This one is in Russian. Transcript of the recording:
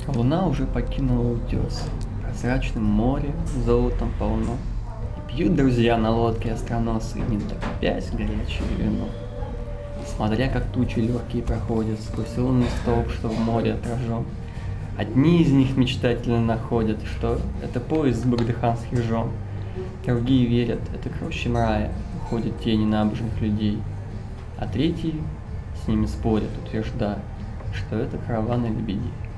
Луна уже покинула утес, прозрачным море золотом полно. И пьют друзья на лодке остроносые, не торопясь горячее вино. Смотря как тучи легкие проходят сквозь лунный столб, что в море отражен. Одни из них мечтательно находят, что это поезд с багдыханских жен. Другие верят, это к рощам рая уходят тени набожных людей. А третьи с ними спорят, утверждая, что это караваны лебедей.